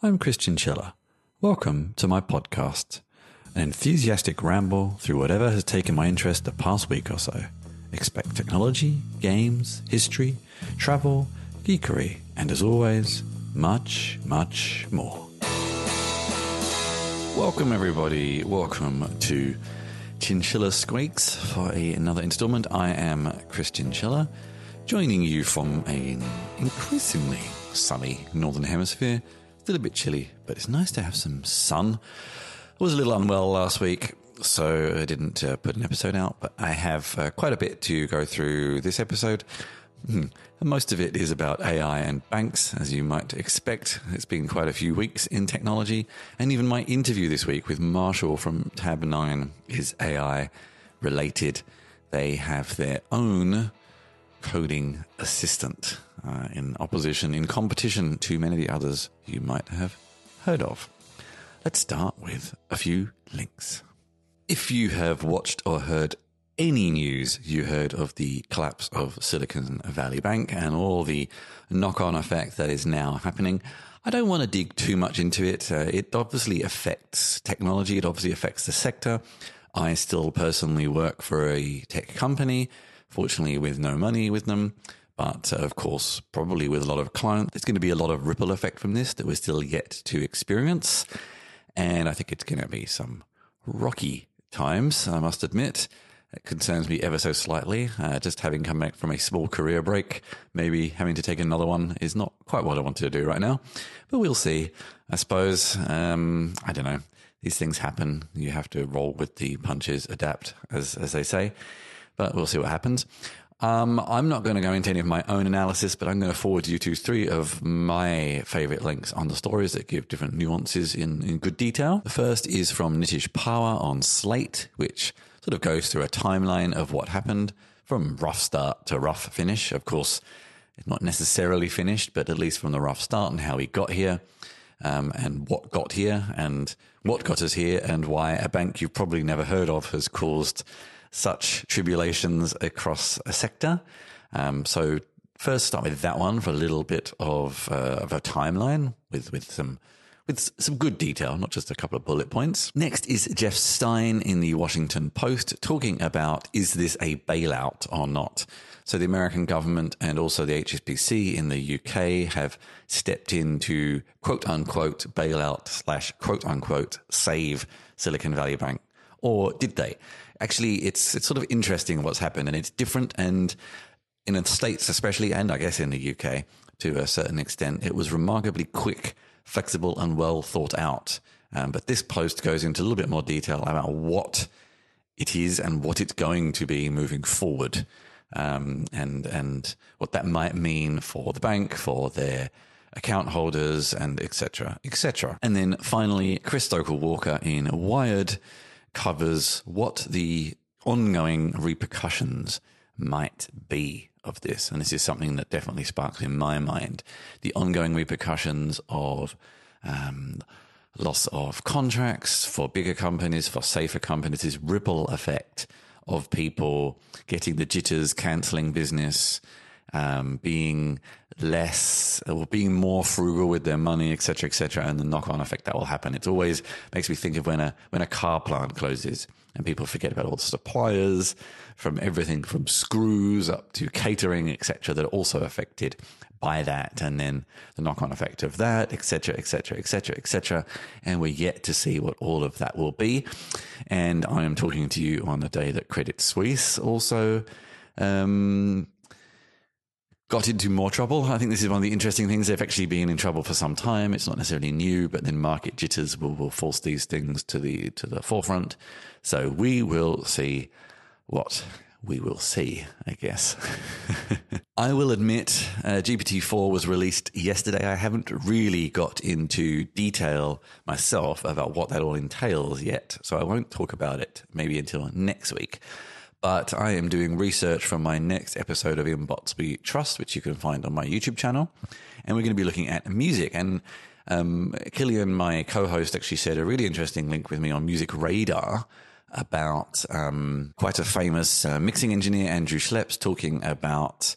I'm Christian Schiller. Welcome to my podcast, an enthusiastic ramble through whatever has taken my interest the past week or so. Expect technology, games, history, travel, geekery, and as always, much, much more. Welcome everybody, welcome to Chinchilla Squeaks for another installment. I am Christian Schiller, joining you from an increasingly sunny Northern Hemisphere. Still a bit chilly, but it's nice to have some sun. I was a little unwell last week, so I didn't put an episode out, but I have quite a bit to go through this episode. Most of it is about AI and banks, as you might expect. It's been quite a few weeks in technology, and even my interview this week with Marshall from Tab9 is AI related. They have their own coding assistant in competition to many of the others you might have heard of. Let's start with a few links. If you have watched or heard any news, you heard of the collapse of Silicon Valley Bank and all the knock-on effect that is now happening. I don't want to dig too much into it. It obviously affects technology. It obviously affects the sector. I still personally work for a tech company, fortunately with no money with them. But of course, probably with a lot of clients, there's going to be a lot of ripple effect from this that we're still yet to experience. And I think it's going to be some rocky times, I must admit. It concerns me ever so slightly. Just having come back from a small career break, maybe having to take another one is not quite what I wanted to do right now. But we'll see. I suppose, I don't know. These things happen. You have to roll with the punches, adapt, as they say. But we'll see what happens. I'm not going to go into any of my own analysis, but I'm going to forward you to three of my favorite links on the stories that give different nuances in good detail. The first is from Nitish Pawar on Slate, which sort of goes through a timeline of what happened from rough start to rough finish. Of course, it's not necessarily finished, but at least from the rough start and how we got here, and what got here and what got us here and why a bank you've probably never heard of has caused such tribulations across a sector. So first start with that one for a little bit of a timeline with some good detail, not just a couple of bullet points. Next is Jeff Stein in the Washington Post talking about, is this a bailout or not? So the American government and also the HSBC in the UK have stepped in to quote unquote bailout / quote unquote save Silicon Valley Bank. Or did they? Actually, it's sort of interesting what's happened, and it's different. And in the States especially, and I guess in the UK to a certain extent, it was remarkably quick, flexible, and well thought out. But this post goes into a little bit more detail about what it is and what it's going to be moving forward, and what that might mean for the bank, for their account holders, and et cetera, et cetera. And then finally, Chris Stokel-Walker in Wired covers what the ongoing repercussions might be of this. And this is something that definitely sparks in my mind. The ongoing repercussions of loss of contracts for bigger companies, for safer companies, this ripple effect of people getting the jitters, cancelling business, being less or being more frugal with their money, et cetera, and the knock-on effect that will happen. It always makes me think of when a car plant closes and people forget about all the suppliers, from everything from screws up to catering, et cetera, that are also affected by that, and then the knock-on effect of that, et cetera, et cetera, et cetera, et cetera. And we're yet to see what all of that will be. And I am talking to you on the day that Credit Suisse also got into more trouble. I think this is one of the interesting things. They've actually been in trouble for some time. It's not necessarily new, but then market jitters will force these things to the forefront. So we will see what we will see, I guess. I will admit, GPT-4 was released yesterday. I haven't really got into detail myself about what that all entails yet, so I won't talk about it maybe until next week. But I am doing research for my next episode of In Bots We Trust, which you can find on my YouTube channel. And we're going to be looking at music. And Killian, my co-host, actually shared a really interesting link with me on Music Radar about quite a famous mixing engineer, Andrew Schleps, talking about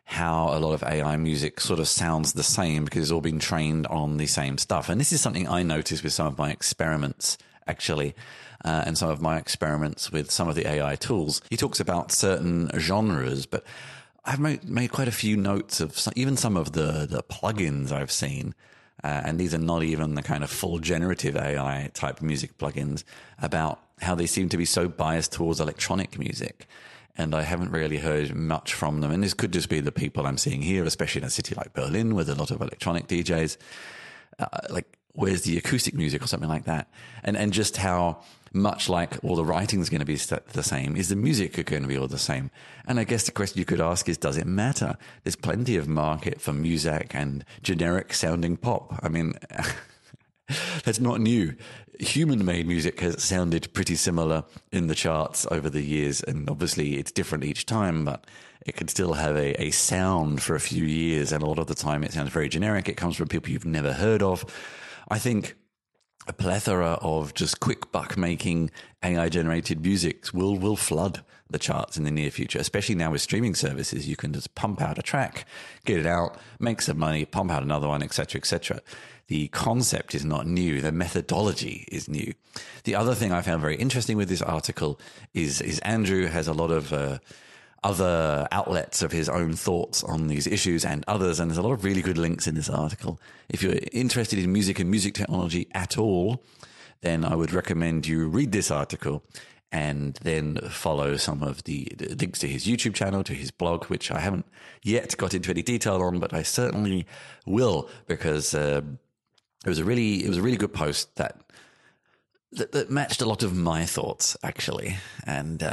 how a lot of AI music sort of sounds the same because it's all been trained on the same stuff. And this is something I noticed with some of my experiments, actually, and some of my experiments with some of the AI tools. He talks about certain genres, but I've made quite a few notes of even some of the plugins I've seen. And these are not even the kind of full generative AI type music plugins, about how they seem to be so biased towards electronic music. And I haven't really heard much from them. And this could just be the people I'm seeing here, especially in a city like Berlin with a lot of electronic DJs. Like, where's the acoustic music or something like that? And just how much like all the writing is going to be the same, is the music going to be all the same? And I guess the question you could ask is, does it matter? There's plenty of market for music and generic sounding pop. I mean, that's not new. Human-made music has sounded pretty similar in the charts over the years, and obviously it's different each time, but it can still have a sound for a few years, and a lot of the time it sounds very generic. It comes from people you've never heard of. I think a plethora of just quick buck making AI-generated music will flood the charts in the near future, especially now with streaming services. You can just pump out a track, get it out, make some money, pump out another one, etc., etc. The concept is not new. The methodology is new. The other thing I found very interesting with this article is Andrew has a lot of other outlets of his own thoughts on these issues and others, and there's a lot of really good links in this article. If you're interested in music and music technology at all, then I would recommend you read this article and then follow some of the links to his YouTube channel, to his blog, which I haven't yet got into any detail on, but I certainly will, because it was a really good post that matched a lot of my thoughts, actually. And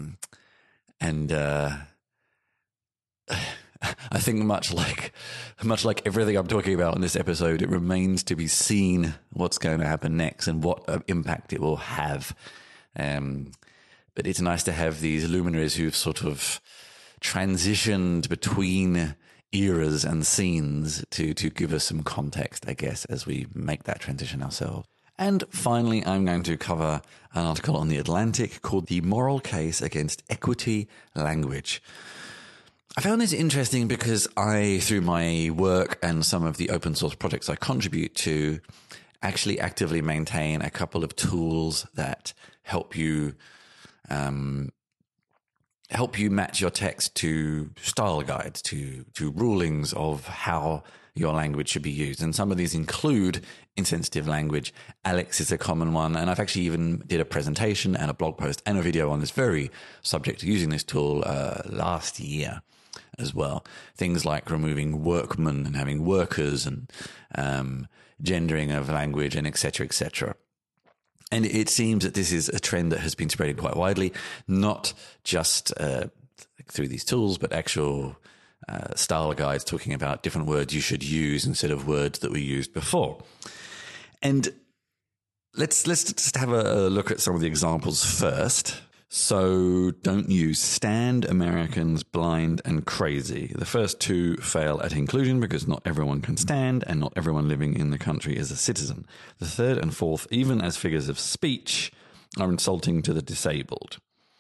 I think much like everything I'm talking about in this episode, it remains to be seen what's going to happen next and what impact it will have. But it's nice to have these luminaries who've sort of transitioned between eras and scenes to give us some context, I guess, as we make that transition ourselves. And finally, I'm going to cover an article on The Atlantic called "The Moral Case Against Equity Language." I found this interesting because I, through my work and some of the open source projects I contribute to, actually actively maintain a couple of tools that help you match your text to style guides, to rulings of how your language should be used. And some of these include insensitive language. Alex is a common one. And I've actually even did a presentation and a blog post and a video on this very subject, using this tool last year as well. Things like removing workmen and having workers, and gendering of language, and et cetera, et cetera. And it seems that this is a trend that has been spreading quite widely, not just through these tools, but actual style guides talking about different words you should use instead of words that were used before. And let's just have a look at some of the examples first. So, don't use stand, Americans, blind, and crazy. The first two fail at inclusion because not everyone can stand and not everyone living in the country is a citizen. The third and fourth, even as figures of speech, are insulting to the disabled.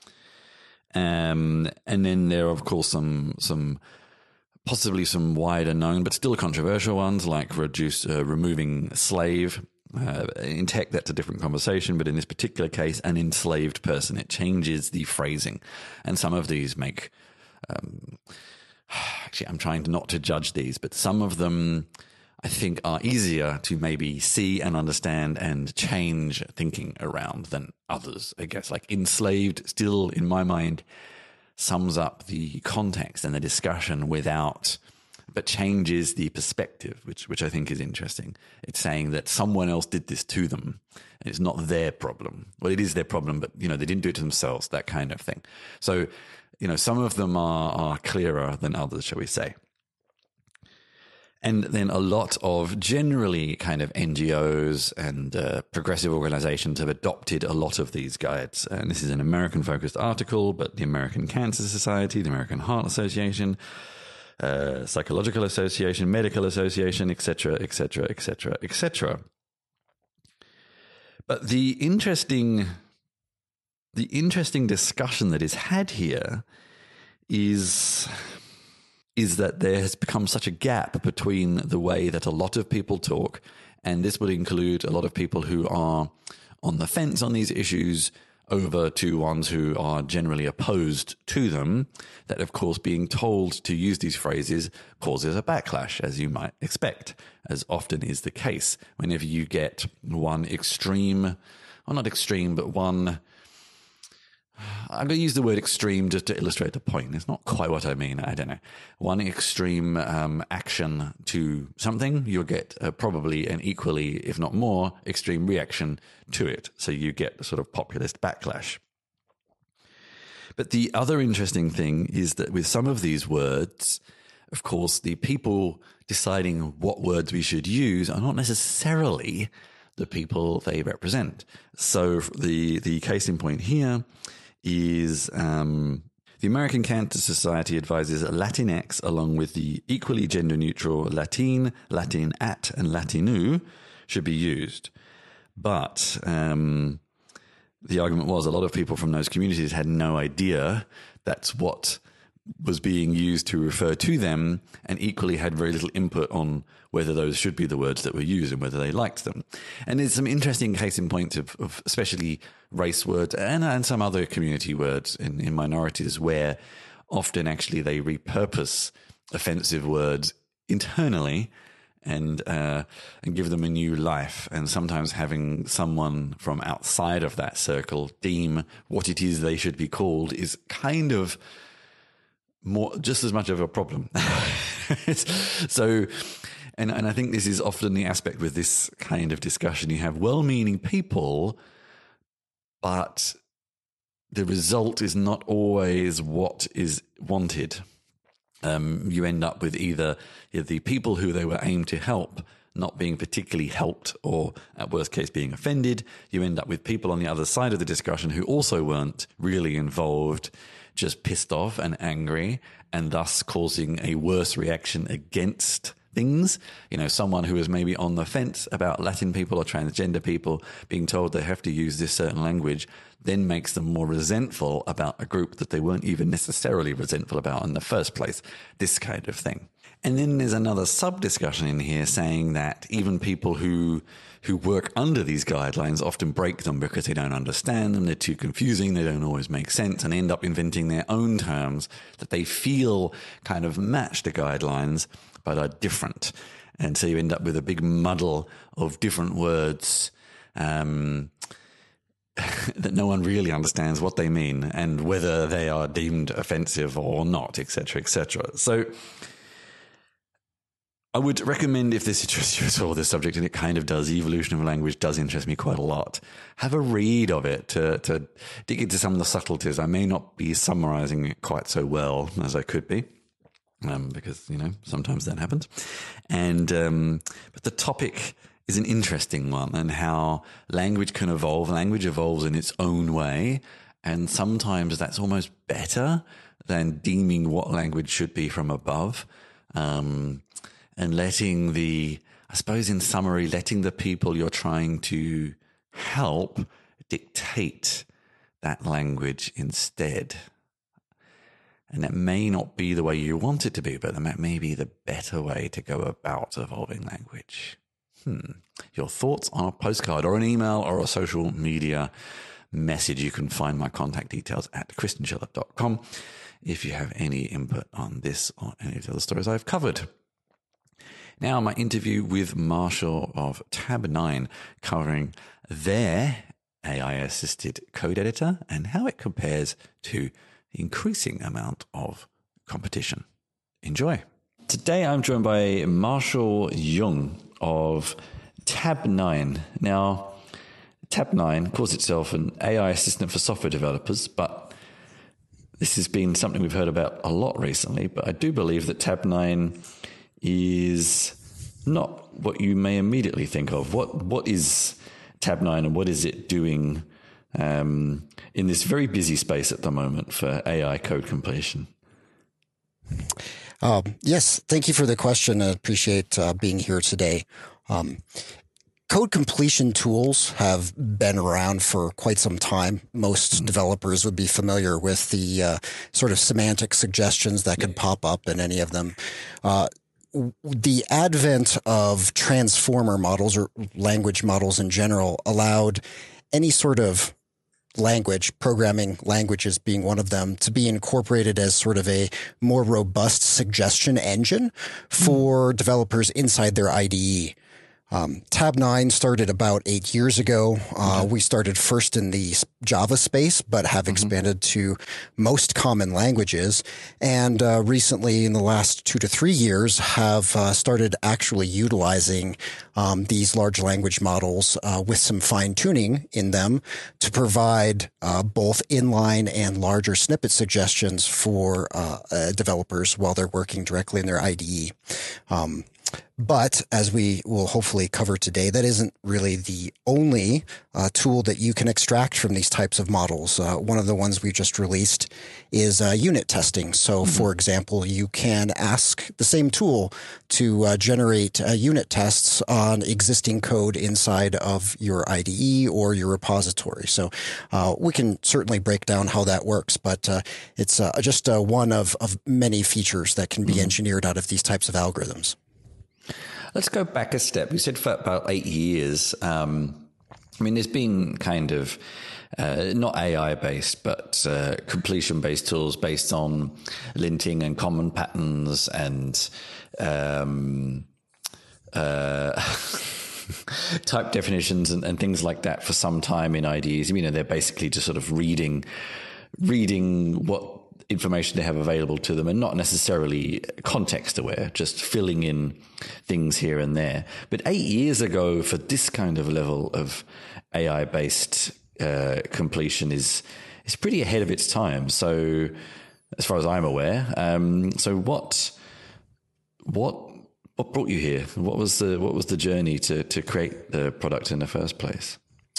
And then there are, of course, some possibly some wider known but still controversial ones, like removing slave. In tech, that's a different conversation, but in this particular case, an enslaved person, it changes the phrasing. And some of these make, actually, I'm trying not to judge these, but some of them I think are easier to maybe see and understand and change thinking around than others, I guess. Like enslaved still, in my mind, sums up the context and the discussion but changes the perspective, which I think is interesting. It's saying that someone else did this to them, and it's not their problem. Well, it is their problem, but, they didn't do it to themselves, that kind of thing. So, some of them are clearer than others, shall we say. And then a lot of generally kind of NGOs and progressive organizations have adopted a lot of these guides. And this is an American-focused article, but the American Cancer Society, the American Heart Association, Psychological Association, Medical Association, etc., etc., etc., etc. But the interesting discussion that is had here is is that there has become such a gap between the way that a lot of people talk, and this would include a lot of people who are on the fence on these issues over to ones who are generally opposed to them, that of course being told to use these phrases causes a backlash, as you might expect, as often is the case. Whenever you get one extreme, or not extreme, but one, I'm going to use the word extreme just to illustrate the point. It's not quite what I mean. I don't know. One extreme action to something, you'll get probably an equally, if not more, extreme reaction to it. So you get a sort of populist backlash. But the other interesting thing is that with some of these words, of course, the people deciding what words we should use are not necessarily the people they represent. So the case in point here is the American Cancer Society advises Latinx along with the equally gender-neutral Latin, Latinat, and Latinu should be used. But the argument was a lot of people from those communities had no idea that's what was being used to refer to them, and equally had very little input on whether those should be the words that were used and whether they liked them. And there's some interesting case in points of especially race words and some other community words in minorities where often actually they repurpose offensive words internally and give them a new life. And sometimes having someone from outside of that circle deem what it is they should be called is kind of just as much of a problem. So, and I think this is often the aspect with this kind of discussion. You have well-meaning people, but the result is not always what is wanted. You end up with either the people who they were aimed to help not being particularly helped, or at worst case being offended. You end up with people on the other side of the discussion who also weren't really involved, just pissed off and angry, and thus causing a worse reaction against things. You know, someone who is maybe on the fence about Latin people or transgender people being told they have to use this certain language then makes them more resentful about a group that they weren't even necessarily resentful about in the first place. This kind of thing. And then there's another sub-discussion in here saying that even people who work under these guidelines often break them because they don't understand them, they're too confusing, they don't always make sense, and end up inventing their own terms that they feel kind of match the guidelines but are different. And so you end up with a big muddle of different words that no one really understands what they mean and whether they are deemed offensive or not, etc., etc. So I would recommend, if this interests you at all, this subject, and it kind of does, evolution of language does interest me quite a lot, have a read of it to dig into some of the subtleties. I may not be summarizing it quite so well as I could be, because, you know, sometimes that happens. And but the topic is an interesting one, and how language can evolve. Language evolves in its own way, and sometimes that's almost better than deeming what language should be from above. And letting I suppose in summary, letting the people you're trying to help dictate that language instead. And that may not be the way you want it to be, but that may be the better way to go about evolving language. Your thoughts on a postcard or an email or a social media message. You can find my contact details at christianschiller.com if you have any input on this or any of the other stories I've covered. Now, my interview with Marshall of Tab9, covering their AI-assisted code editor and how it compares to the increasing amount of competition. Enjoy. Today, I'm joined by Marshall Jung of Tab9. Now, Tab9 calls itself an AI assistant for software developers, but this has been something we've heard about a lot recently. But I do believe that Tab9 is not what you may immediately think of. What is Tab9 and what is it doing in this very busy space at the moment for AI code completion? Yes, thank you for the question. I appreciate being here today. code completion tools have been around for quite some time. Most developers would be familiar with the sort of semantic suggestions that could pop up in any of them. The advent of transformer models or language models in general allowed any sort of language, programming languages being one of them, to be incorporated as sort of a more robust suggestion engine for developers inside their IDE. Tabnine started about 8 years ago. We started first in the Java space, but have expanded to most common languages. And recently, in the last 2 to 3 years, have started actually utilizing these large language models with some fine tuning in them to provide both inline and larger snippet suggestions for developers while they're working directly in their IDE. But as we will hopefully cover today, that isn't really the only tool that you can extract from these types of models. One of the ones we just released is unit testing. So, for example, you can ask the same tool to generate unit tests on existing code inside of your IDE or your repository. So we can certainly break down how that works, but it's just one of many features that can be engineered out of these types of algorithms. Let's go back a step. You said for about 8 years. I mean, there's been kind of not AI-based, but completion-based tools based on linting and common patterns and type definitions and things like that for some time in IDEs. You know, they're basically just sort of reading what information they have available to them and not necessarily context aware, just filling in things here and there. But 8 years ago, for this kind of level of AI-based completion is pretty ahead of its time. So as far as I'm aware, so what brought you here? What was the journey to create the product in the first place?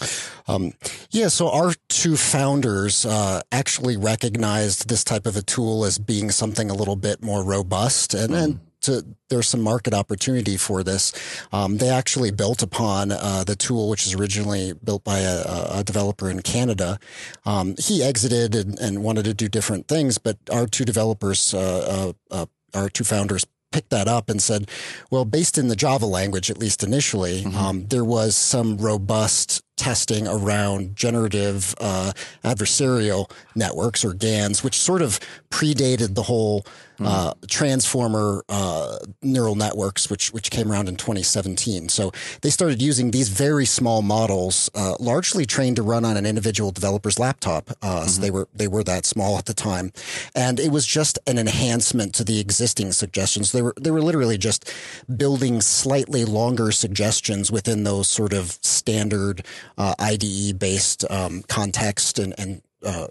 So our two founders actually recognized this type of a tool as being something a little bit more robust, and there's some market opportunity for this. They actually built upon the tool, which is originally built by a developer in Canada. He exited and wanted to do different things, but our two developers, our two founders, picked that up and said, well, based in the Java language, at least initially, there was some robust testing around generative adversarial networks, or GANs, which sort of predated the whole transformer neural networks, which came around in 2017. So they started using these very small models, largely trained to run on an individual developer's laptop. So they were that small at the time, and it was just an enhancement to the existing suggestions. They were literally just building slightly longer suggestions within those sort of standard IDE-based context and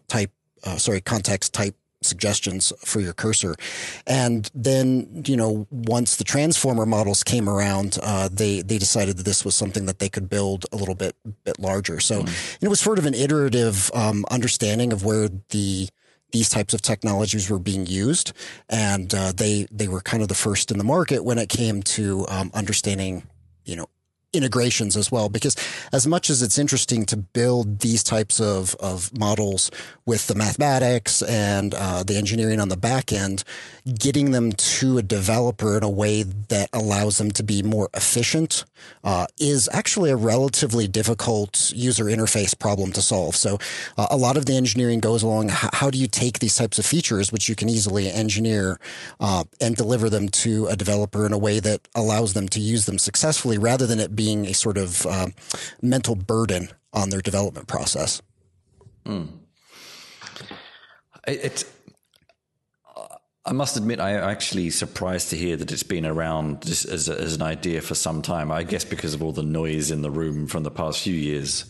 context type suggestions for your cursor. And then, once the transformer models came around, they decided that this was something that they could build a little bit larger. So it was sort of an iterative understanding of where these types of technologies were being used, and they were kind of the first in the market when it came to understanding, integrations as well, because as much as it's interesting to build these types of models with the mathematics and the engineering on the back end, getting them to a developer in a way that allows them to be more efficient is actually a relatively difficult user interface problem to solve. So a lot of the engineering goes along, how do you take these types of features, which you can easily engineer, and deliver them to a developer in a way that allows them to use them successfully, rather than it being a sort of mental burden on their development process. I must admit, I'm actually surprised to hear that it's been around just as an idea for some time. I guess because of all the noise in the room from the past few years.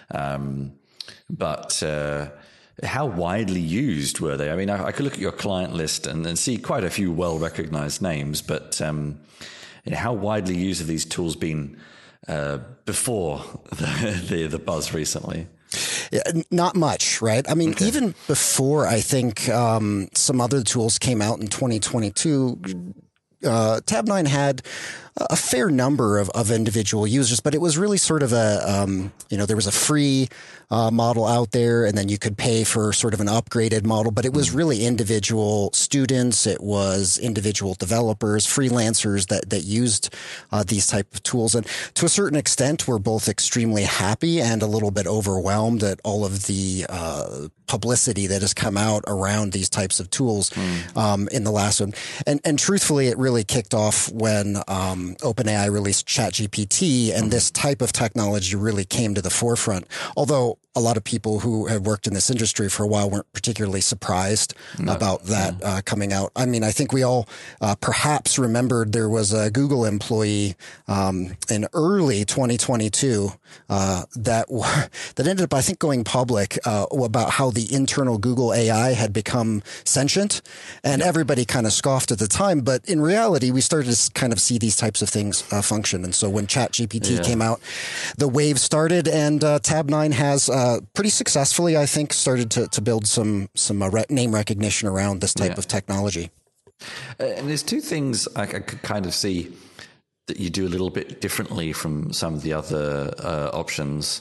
But how widely used were they? I mean, I could look at your client list and see quite a few well-recognized names, but how widely used have these tools been before the buzz recently? Yeah, not much, right? I mean, even before, I think some other tools came out in 2022, Tabnine had a fair number of individual users, but it was really sort of there was a free model out there, and then you could pay for sort of an upgraded model, but it was really individual students. It was individual developers, freelancers that used these type of tools. And to a certain extent, we're both extremely happy and a little bit overwhelmed at all of the publicity that has come out around these types of tools in the last one. And truthfully, it really kicked off when OpenAI released ChatGPT, and this type of technology really came to the forefront. Although a lot of people who have worked in this industry for a while weren't particularly surprised about that coming out. I mean, I think we all perhaps remembered there was a Google employee in early 2022 that ended up, I think, going public about how the internal Google AI had become sentient, and everybody kind of scoffed at the time. But in reality, we started to kind of see these types of things function. And so when ChatGPT came out, the wave started, and Tabnine has pretty successfully, I think, started to build some name recognition around this type of technology. And there's two things I could kind of see that you do a little bit differently from some of the other options.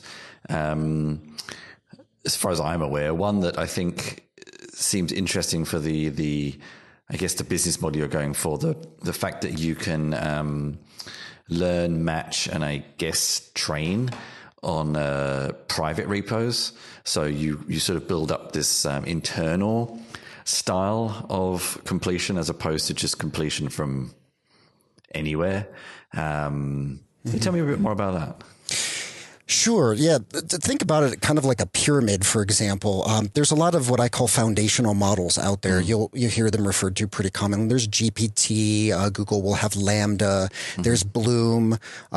As far as I'm aware, one that I think seems interesting for the I guess the business model you're going for, the fact that you can learn, match, and I guess train on private repos. So you sort of build up this internal style of completion as opposed to just completion from anywhere. Can you tell me a bit more about that? Sure. Yeah. Think about it kind of like a pyramid, for example. There's a lot of what I call foundational models out there. You hear them referred to pretty commonly. There's GPT. Google will have Lambda. There's Bloom,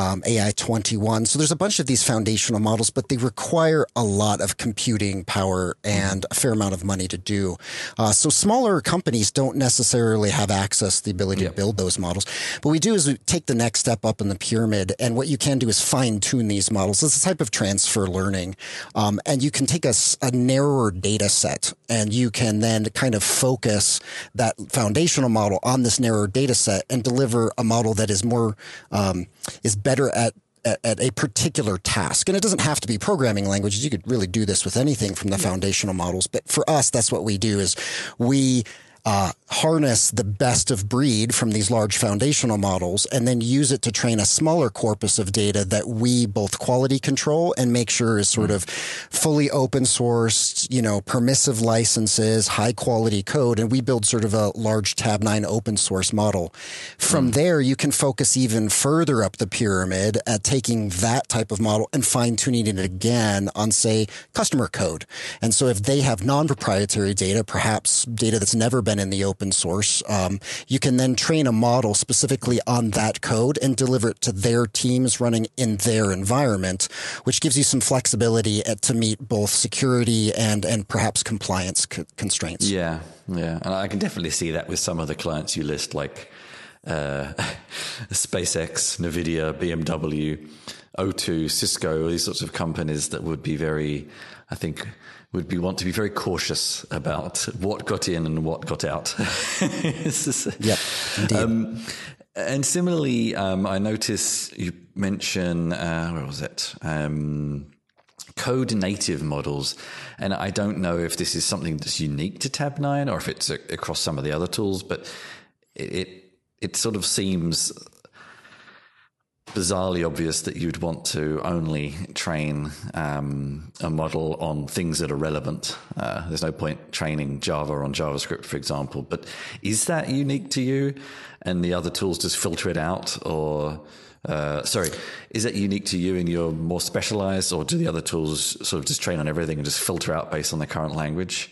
AI21. So there's a bunch of these foundational models, but they require a lot of computing power and a fair amount of money to do. So smaller companies don't necessarily have access to the ability to build those models. What we do is we take the next step up in the pyramid, and what you can do is fine tune these models. This is a type of transfer learning. And you can take a narrower data set, and you can then kind of focus that foundational model on this narrower data set and deliver a model that is more, is better at a particular task. And it doesn't have to be programming languages. You could really do this with anything from the foundational models. But for us, that's what we do is we harness the best of breed from these large foundational models and then use it to train a smaller corpus of data that we both quality control and make sure is sort of fully open sourced, permissive licenses, high quality code. And we build sort of a large Tabnine open source model. From there, you can focus even further up the pyramid at taking that type of model and fine tuning it again on, say, customer code. And so if they have non-proprietary data, perhaps data that's never been in the open source, you can then train a model specifically on that code and deliver it to their teams running in their environment, which gives you some flexibility to meet both security and perhaps compliance constraints. Yeah. And I can definitely see that with some of the clients you list, like SpaceX, NVIDIA, BMW, O2, Cisco, these sorts of companies that would be very, I think, want to be very cautious about what got in and what got out. Yeah, indeed. And similarly, I notice you mention, where was it? Code native models. And I don't know if this is something that's unique to Tabnine or if it's across some of the other tools, but it sort of seems bizarrely obvious that you'd want to only train a model on things that are relevant. There's no point training Java on JavaScript, for example. But is that unique to you and the other tools just filter it out? Or, is that unique to you and you're more specialized, or do the other tools sort of just train on everything and just filter out based on the current language?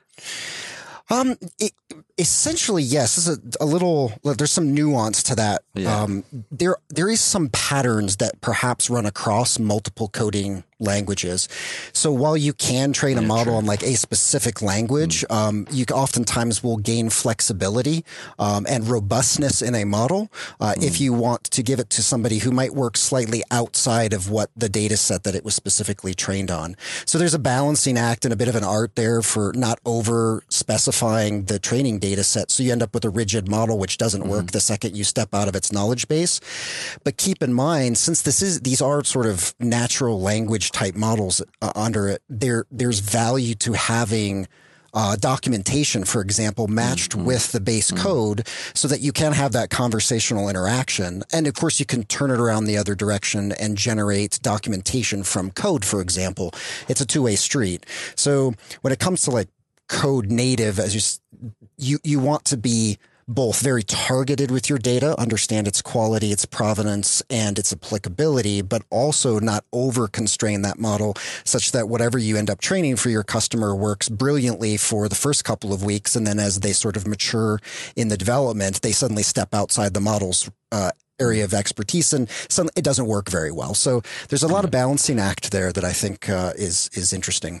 Essentially, yes. There's some nuance to that. Yeah. There is some patterns that perhaps run across multiple coding languages. So while you can train a model on like a specific language, you oftentimes will gain flexibility and robustness in a model if you want to give it to somebody who might work slightly outside of what the data set that it was specifically trained on. So there's a balancing act and a bit of an art there for not over specifying the training data set. So you end up with a rigid model which doesn't work the second you step out of its knowledge base. But keep in mind, since these are sort of natural language type models under it, there's value to having documentation, for example, matched with the base code so that you can have that conversational interaction. And of course, you can turn it around the other direction and generate documentation from code, for example. It's a two-way street. So when it comes to like code native, as you want to be both very targeted with your data, understand its quality, its provenance, and its applicability, but also not over constrain that model such that whatever you end up training for your customer works brilliantly for the first couple of weeks. And then as they sort of mature in the development, they suddenly step outside the model's area of expertise, and it doesn't work very well. So there's a lot of balancing act there that I think is interesting.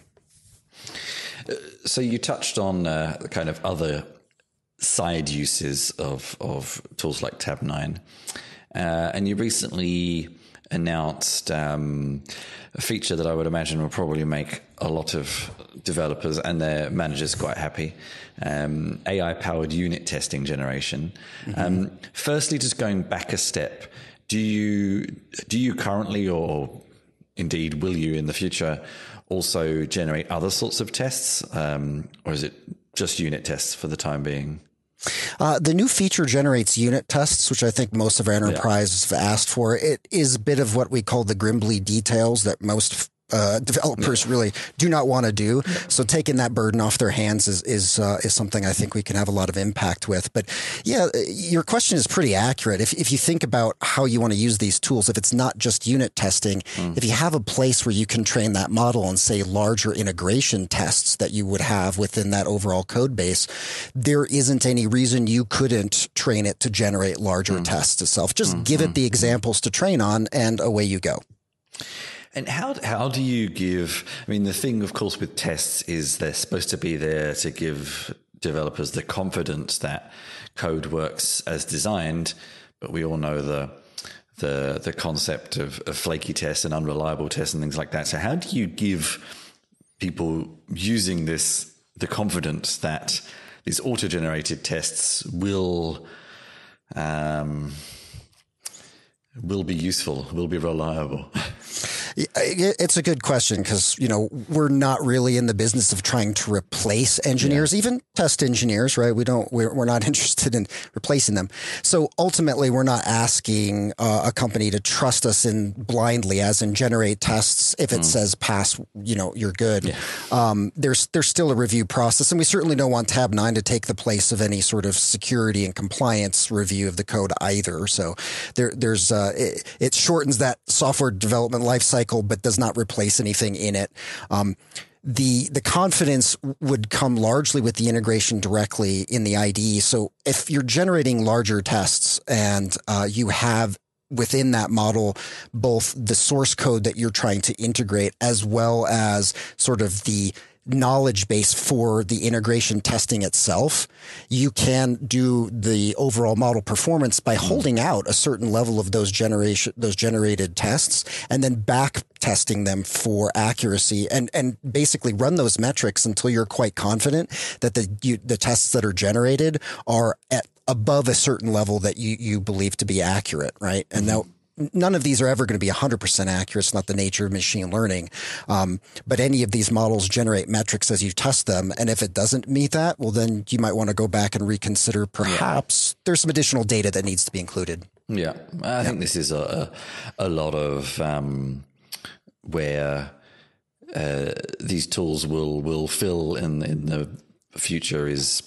So you touched on the kind of other side uses of tools like Tabnine. And you recently announced a feature that I would imagine will probably make a lot of developers and their managers quite happy. AI-powered unit testing generation. Firstly, just going back a step, do you currently, or indeed will you in the future, also generate other sorts of tests? Or is it just unit tests for the time being? The new feature generates unit tests, which I think most of our enterprises have asked for. It is a bit of what we call the Grimbly details that most developers really do not want to do. So taking that burden off their hands is something I think we can have a lot of impact with. But yeah, your question is pretty accurate. If you think about how you want to use these tools, if it's not just unit testing, if you have a place where you can train that model and say larger integration tests that you would have within that overall code base, there isn't any reason you couldn't train it to generate larger tests itself. Just give it the examples to train on and away you go. And how do you give, I mean, the thing, of course, with tests is they're supposed to be there to give developers the confidence that code works as designed, but we all know the concept of flaky tests and unreliable tests and things like that. So how do you give people using this the confidence that these auto-generated tests will be useful, will be reliable? It's a good question because, we're not really in the business of trying to replace engineers, even test engineers, right? We're not interested in replacing them. So ultimately, we're not asking a company to trust us in blindly, as in generate tests. If it says pass, you're good. Yeah. There's still a review process, and we certainly don't want Tabnine to take the place of any sort of security and compliance review of the code either. So it shortens that software development lifecycle, but does not replace anything in it. The confidence would come largely with the integration directly in the IDE. So if you're generating larger tests and you have within that model both the source code that you're trying to integrate as well as sort of the knowledge base for the integration testing itself, you can do the overall model performance by holding out a certain level of those generated tests and then back testing them for accuracy and basically run those metrics until you're quite confident that the tests that are generated are at above a certain level that you believe to be accurate, right? And now none of these are ever going to be 100% accurate. It's not the nature of machine learning. But any of these models generate metrics as you test them. And if it doesn't meet that, well, then you might want to go back and reconsider. Perhaps there's some additional data that needs to be included. Yeah. I think this is a lot of where these tools will fill in the future is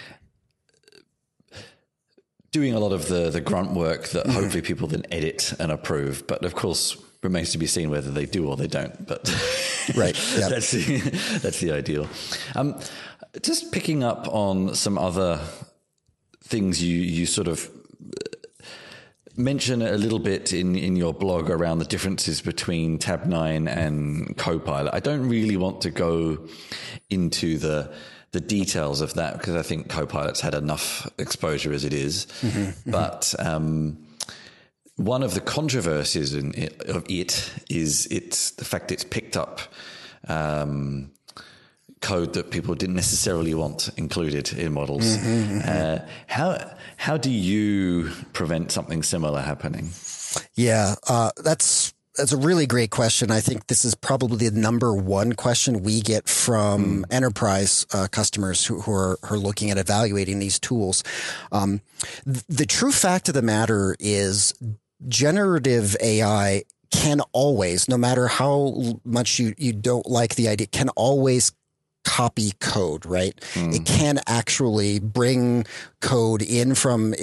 doing a lot of the grunt work that hopefully people then edit and approve. But of course, remains to be seen whether they do or they don't. But right, yep. that's the ideal. Just picking up on some other things you sort of mention a little bit in your blog around the differences between Tabnine and Copilot. I don't really want to go into the details of that because I think Copilot's had enough exposure as it is. But one of the controversies of it is the fact it's picked up code that people didn't necessarily want included in models. How do you prevent something similar happening? Yeah, that's a really great question. I think this is probably the number one question we get from enterprise customers who are looking at evaluating these tools. The true fact of the matter is generative AI can always, no matter how much you don't like the idea, can always copy code, right? It can actually bring code in from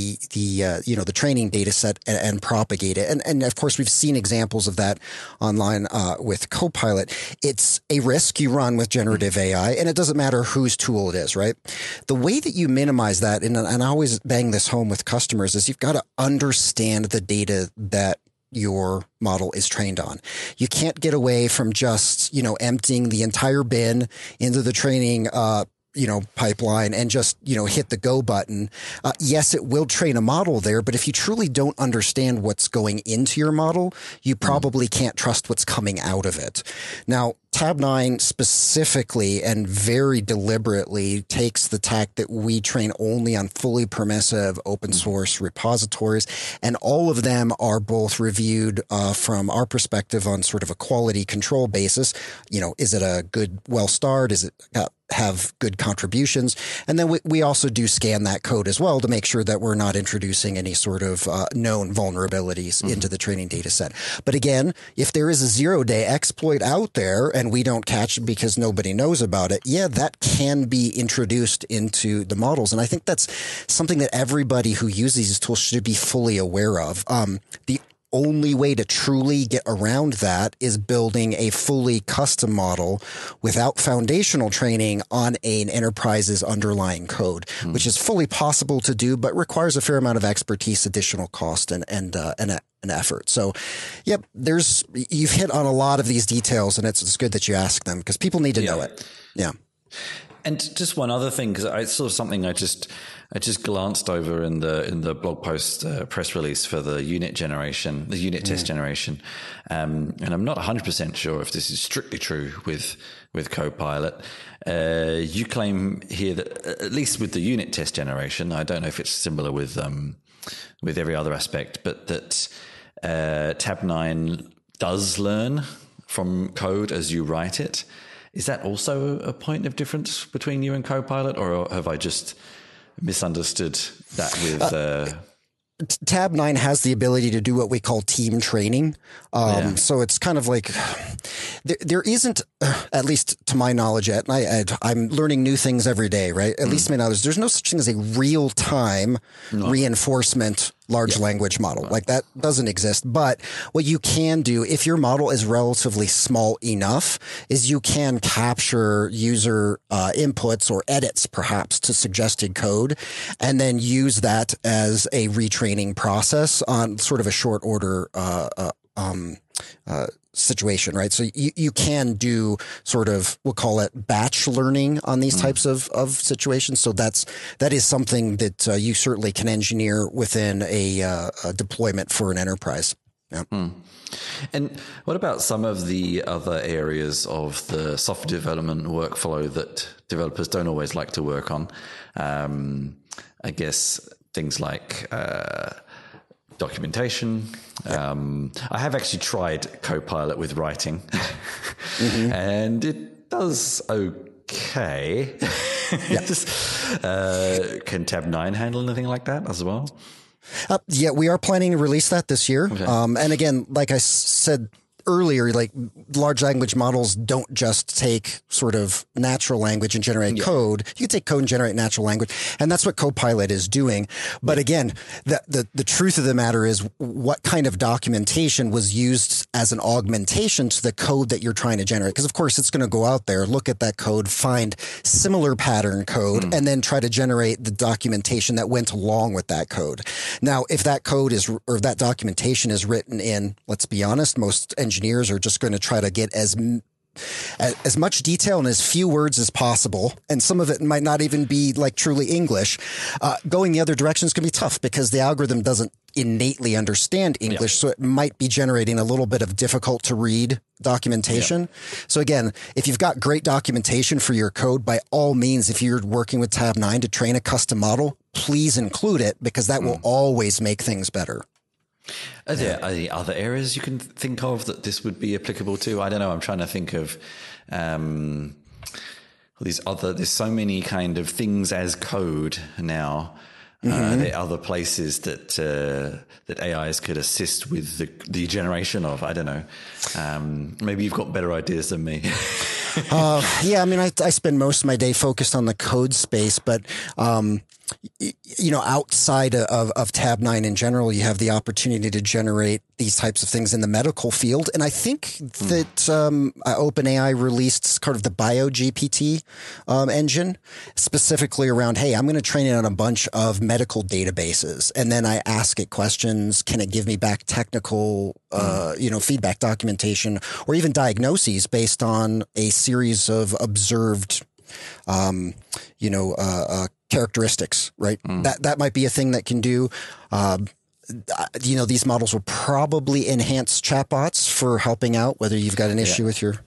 the training data set and propagate it. And of course, we've seen examples of that online with Copilot. It's a risk you run with generative AI, and it doesn't matter whose tool it is, right? The way that you minimize that, and I always bang this home with customers, is you've got to understand the data that your model is trained on. You can't get away from just, emptying the entire bin into the training, pipeline and just, hit the go button. Yes, it will train a model there, but if you truly don't understand what's going into your model, you probably can't trust what's coming out of it. Now, Tabnine specifically and very deliberately takes the tack that we train only on fully permissive open source repositories, and all of them are both reviewed from our perspective on sort of a quality control basis. Is it a good, well-starred? Does it have good contributions? And then we also do scan that code as well to make sure that we're not introducing any sort of known vulnerabilities into the training data set. But again, if there is a zero-day exploit out there and we don't catch it because nobody knows about it, that can be introduced into the models. And I think that's something that everybody who uses these tools should be fully aware of. The only way to truly get around that is building a fully custom model without foundational training on an enterprise's underlying code, which is fully possible to do, but requires a fair amount of expertise, additional cost, and an effort. So, you've hit on a lot of these details, and it's good that you ask them because people need to know it. Yeah. And just one other thing, because it's sort of something I just glanced over in the blog post press release for the unit test generation, and I'm not 100% sure if this is strictly true with Copilot. You claim here that at least with the unit test generation, I don't know if it's similar with every other aspect, but that Tabnine does learn from code as you write it. Is that also a point of difference between you and Copilot, or have I just misunderstood that with... Tabnine has the ability to do what we call team training. So it's kind of like there isn't, at least to my knowledge yet, and I'm learning new things every day, right? At least to my knowledge, there's no such thing as a real-time reinforcement large language model. Like that doesn't exist. But what you can do, if your model is relatively small enough, is you can capture user inputs or edits perhaps to suggested code and then use that as a retraining process on sort of a short order situation, right? So you can do sort of, we'll call it batch learning on these types of situations. So that is something that you certainly can engineer within a deployment for an enterprise. Yeah. And what about some of the other areas of the software development workflow that developers don't always like to work on? I guess things like documentation. I have actually tried Copilot with writing, and it does okay. Can Tabnine handle anything like that as well? We are planning to release that this year. Okay. And again, like I said earlier, like large language models don't just take sort of natural language and generate code. You can take code and generate natural language. And that's what Copilot is doing. But again, the truth of the matter is what kind of documentation was used as an augmentation to the code that you're trying to generate. Because of course it's going to go out there, look at that code, find similar pattern code, and then try to generate the documentation that went along with that code. Now, if that code is, or that documentation is written in, let's be honest, most engineers are just going to try to get as much detail in as few words as possible. And some of it might not even be like truly English. Going the other direction is going to be tough because the algorithm doesn't innately understand English. So it might be generating a little bit of difficult to read documentation. So again, if you've got great documentation for your code, by all means, if you're working with Tabnine to train a custom model, please include it because that will always make things better. Are there other areas you can think of that this would be applicable to? I don't know. I'm trying to think of there's so many kind of things as code now. There are other places that AIs could assist with the generation of. I don't know. Maybe you've got better ideas than me. I mean, I spend most of my day focused on the code space, but outside of Tabnine in general, you have the opportunity to generate these types of things in the medical field. And I think that OpenAI released kind of the BioGPT engine specifically around, hey, I'm going to train it on a bunch of medical databases. And then I ask it questions. Can it give me back technical, feedback documentation or even diagnoses based on a series of observed characteristics, right? That might be a thing that can do. These models will probably enhance chatbots for helping out, whether you've got an issue with your...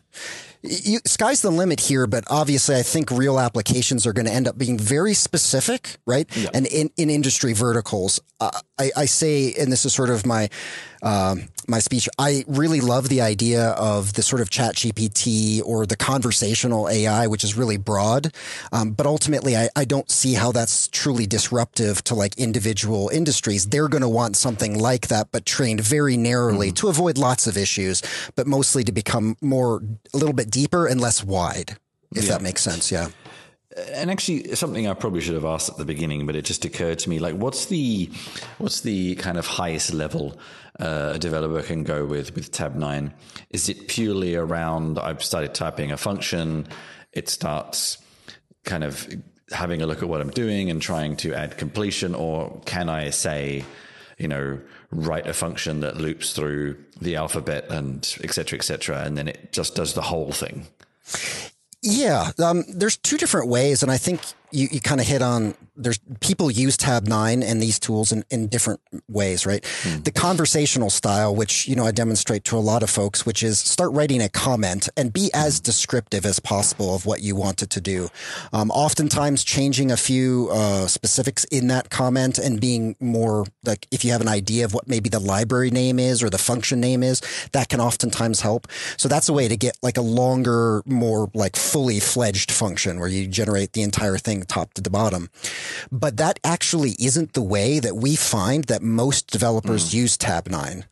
Sky's the limit here, but obviously I think real applications are going to end up being very specific, right? Yeah. And in industry verticals. I say, and this is sort of my speech, I really love the idea of the sort of ChatGPT or the conversational AI, which is really broad. But ultimately, I don't see how that's truly disruptive to like individual industries. They're going to want something like that, but trained very narrowly to avoid lots of issues, but mostly to become a little bit deeper and less wide, if that makes sense. Yeah. And actually, something I probably should have asked at the beginning, but it just occurred to me, like, what's the kind of highest level a developer can go with Tabnine? Is it purely around, I've started typing a function, it starts kind of having a look at what I'm doing and trying to add completion, or can I say, write a function that loops through the alphabet and et cetera, and then it just does the whole thing? Yeah, there's two different ways, and I think you kind of hit on, there's people use Tabnine and these tools in different ways, right? The conversational style, which, I demonstrate to a lot of folks, which is start writing a comment and be as descriptive as possible of what you want it to do. Oftentimes changing a few specifics in that comment and being more like, if you have an idea of what maybe the library name is or the function name is, that can oftentimes help. So that's a way to get like a longer, more like fully fledged function where you generate the entire thing top to the bottom. But that actually isn't the way that we find that most developers use Tabnine.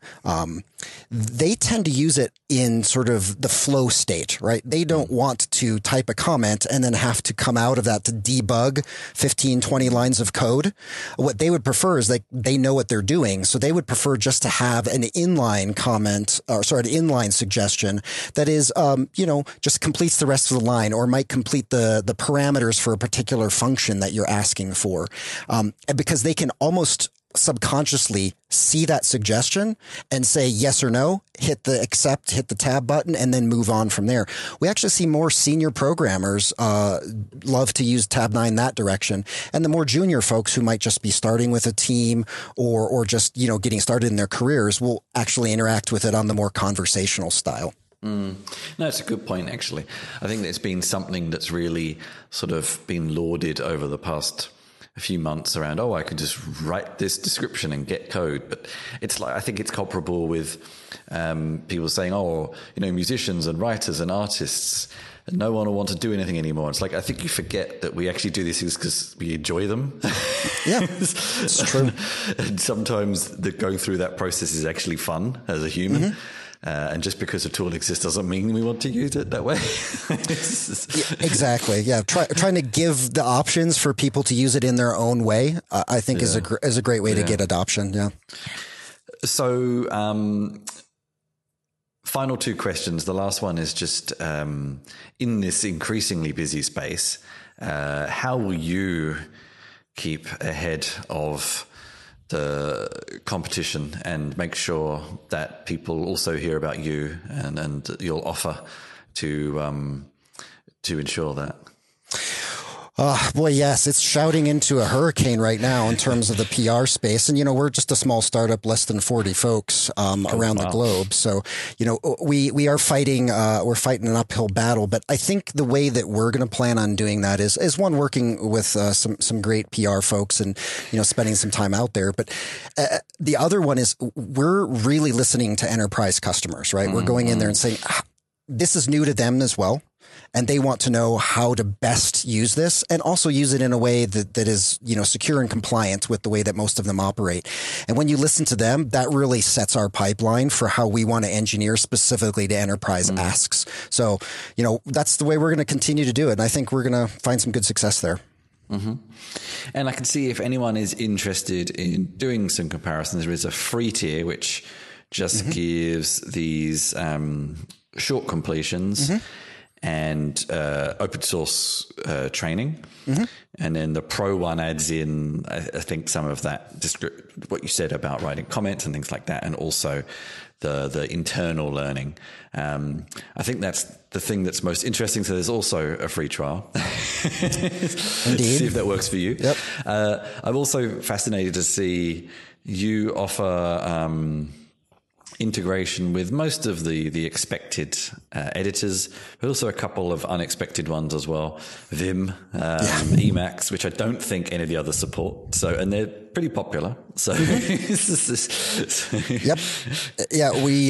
They tend to use it in sort of the flow state, right? They don't want to type a comment and then have to come out of that to debug 15, 20 lines of code. What they would prefer is they know what they're doing. So they would prefer just to have an inline comment, an inline suggestion that is, just completes the rest of the line or might complete the parameters for a particular function that you're asking for. Because they can almost subconsciously see that suggestion and say yes or no, hit the accept, hit the tab button, and then move on from there. We actually see more senior programmers love to use Tabnine that direction. And the more junior folks who might just be starting with a team or just, getting started in their careers will actually interact with it on the more conversational style. No, it's a good point, actually. I think it's been something that's really sort of been lauded over the past a few months around, I could just write this description and get code. But it's like, I think it's comparable with people saying, musicians and writers and artists, no one will want to do anything anymore. It's like, I think you forget that we actually do these things because we enjoy them. Yeah, it's true. And sometimes going through that process is actually fun as a human. And just because a tool exists doesn't mean we want to use it that way. Yeah, exactly. Yeah. Trying to give the options for people to use it in their own way, I think is a great way to get adoption. Yeah. So, final two questions. The last one is just, in this increasingly busy space, how will you keep ahead of the competition and make sure that people also hear about you and your offer to ensure that? Boy, yes, it's shouting into a hurricane right now in terms of the PR space. And, we're just a small startup, less than 40 folks around the globe. So, we are fighting, we're fighting an uphill battle. But I think the way that we're going to plan on doing that is one, working with some great PR folks and, spending some time out there. But the other one is we're really listening to enterprise customers, right? Mm-hmm. We're going in there and saying, this is new to them as well. And they want to know how to best use this and also use it in a way that is, secure and compliant with the way that most of them operate. And when you listen to them, that really sets our pipeline for how we want to engineer specifically to enterprise asks. So, that's the way we're going to continue to do it. And I think we're going to find some good success there. Mm-hmm. And I can see if anyone is interested in doing some comparisons, there is a free tier which just gives these short completions. Mm-hmm. And open source training. Mm-hmm. And then the pro one adds in, I think, some of that, what you said about writing comments and things like that, and also the internal learning. I think that's the thing that's most interesting. So there's also a free trial. Indeed. See if that works for you. Yep. I'm also fascinated to see you offer integration with most of the expected editors, but also a couple of unexpected ones as well. Vim, Emacs, which I don't think any of the others support. So, and they're pretty popular. So, yep, yeah, we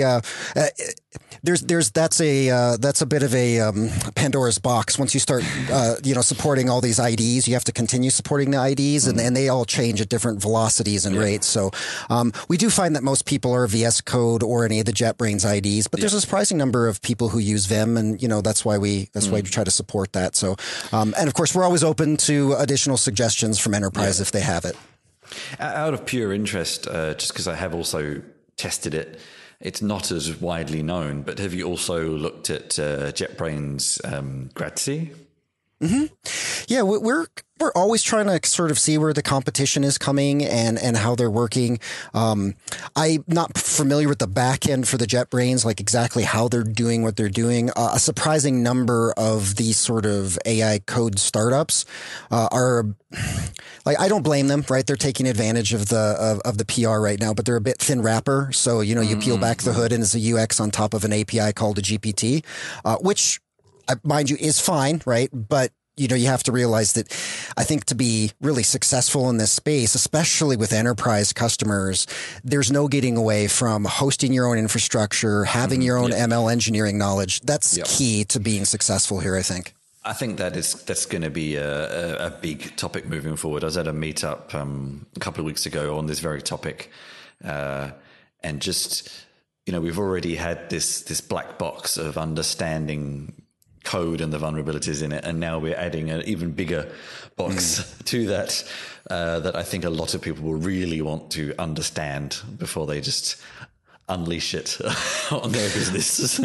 that's a bit of a Pandora's box. Once you start supporting all these IDs, you have to continue supporting the IDs, and they all change at different velocities and rates. So we do find that most people are VS Code or any of the JetBrains IDs, but there's a surprising number of people who use Vim, and that's why we try to support that. So and of course we're always open to additional suggestions from enterprise if they have it. Out of pure interest, just because I have also tested it, it's not as widely known, but have you also looked at JetBrains Grazie? Mm-hmm. Yeah, we're always trying to sort of see where the competition is coming and how they're working. I'm not familiar with the back end for the JetBrains, like exactly how they're doing what they're doing. A surprising number of these sort of AI code startups are like, I don't blame them, right? They're taking advantage of the PR right now, but they're a bit thin wrapper. So, you peel back the hood and it's a UX on top of an API called a GPT, which, mind you, is fine, right? But you have to realize that I think to be really successful in this space, especially with enterprise customers, there's no getting away from hosting your own infrastructure, having your own ML engineering knowledge. That's key to being successful here, I think. I think that's going to be a big topic moving forward. I was at a meetup a couple of weeks ago on this very topic, and just we've already had this black box of understanding code and the vulnerabilities in it, and now we're adding an even bigger box to that that I think a lot of people will really want to understand before they just unleash it on their business.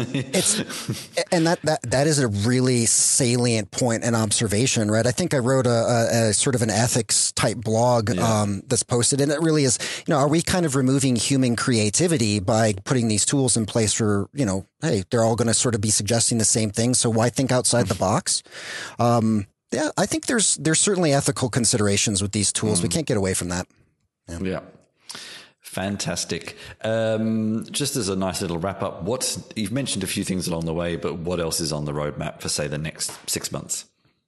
And that is a really salient point and observation, right? I think I wrote a sort of an ethics type blog that's posted, and it really is, are we kind of removing human creativity by putting these tools in place for, hey, they're all going to sort of be suggesting the same thing, so why think outside the box? Yeah, I think there's certainly ethical considerations with these tools. We can't get away from that. Yeah. Fantastic. Just as a nice little wrap up, you've mentioned a few things along the way, but what else is on the roadmap for, say, the next 6 months?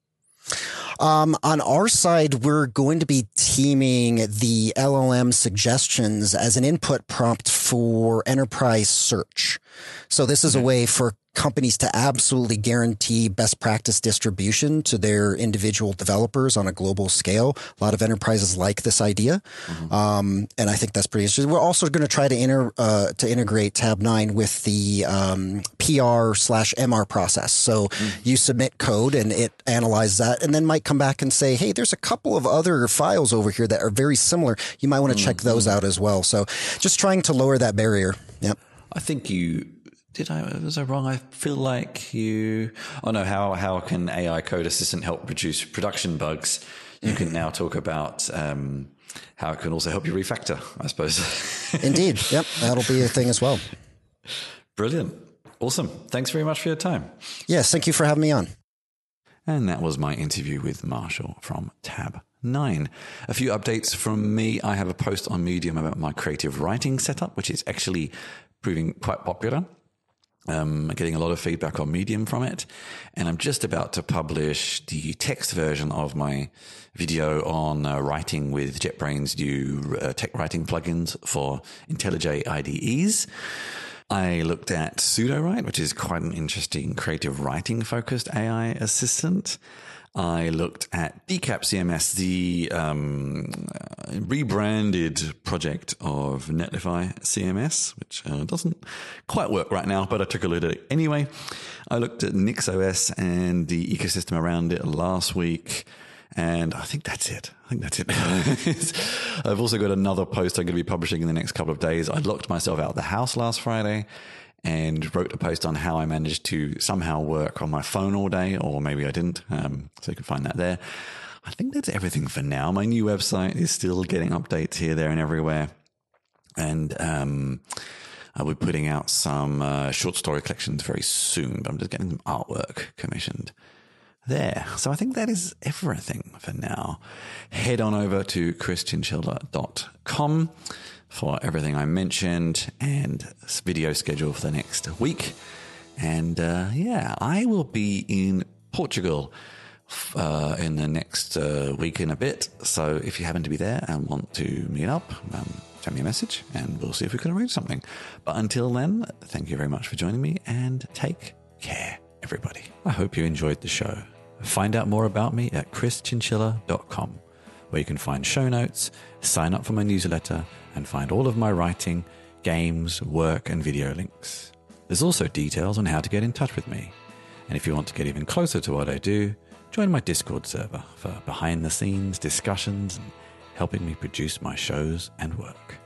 On our side, we're going to be teaming the LLM suggestions as an input prompt for enterprise search. So this is a way for companies to absolutely guarantee best practice distribution to their individual developers on a global scale. A lot of enterprises like this idea. And I think that's pretty interesting. We're also going to try to integrate Tabnine with the PR/MR process. So you submit code and it analyzes that and then might come back and say, hey, there's a couple of other files over here that are very similar. You might want to check those out as well. So just trying to lower that barrier. Yep. I think was I wrong? I feel like how can AI code assistant help reduce production bugs? You can now talk about how it can also help you refactor, I suppose. Indeed. Yep. That'll be a thing as well. Brilliant. Awesome. Thanks very much for your time. Yes. Thank you for having me on. And that was my interview with Marshall from Tabnine. A few updates from me. I have a post on Medium about my creative writing setup, which is actually proving quite popular. Getting a lot of feedback on Medium from it. And I'm just about to publish the text version of my video on writing with JetBrains' new tech writing plugins for IntelliJ IDEs. I looked at Sudowrite, which is quite an interesting creative writing focused AI assistant. I looked at Decap CMS, the rebranded project of Netlify CMS, which doesn't quite work right now, but I took a look at it anyway. I looked at NixOS and the ecosystem around it last week, and I think that's it. I've also got another post I'm going to be publishing in the next couple of days. I locked myself out of the house last Friday and wrote a post on how I managed to somehow work on my phone all day, or maybe I didn't. So you can find that there. I think that's everything for now. My new website is still getting updates here, there, and everywhere. And I'll be putting out some short story collections very soon, but I'm just getting some artwork commissioned there. So I think that is everything for now. Head on over to christianschiller.com for everything I mentioned and video schedule for the next week. And I will be in Portugal in the next week and a bit. So if you happen to be there and want to meet up, send me a message and we'll see if we can arrange something. But until then, thank you very much for joining me and take care, everybody. I hope you enjoyed the show. Find out more about me at christianschiller.com, where you can find show notes, sign up for my newsletter, and find all of my writing, games, work, and video links. There's also details on how to get in touch with me. And if you want to get even closer to what I do, join my Discord server for behind-the-scenes discussions and helping me produce my shows and work.